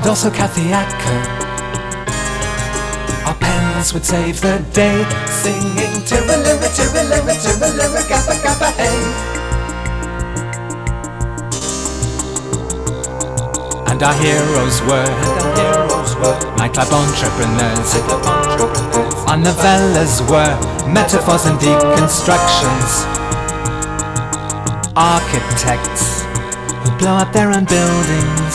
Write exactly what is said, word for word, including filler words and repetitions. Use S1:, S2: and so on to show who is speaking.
S1: and also Kathy Acker. Our pens would save the day, singing tiralira, tiralira, tiralira, gabba, gabba, hey. And our heroes were, and our heroes were nightclub entrepreneurs. Our novellas were metaphors and deconstructions. Architects who blow up their own buildings.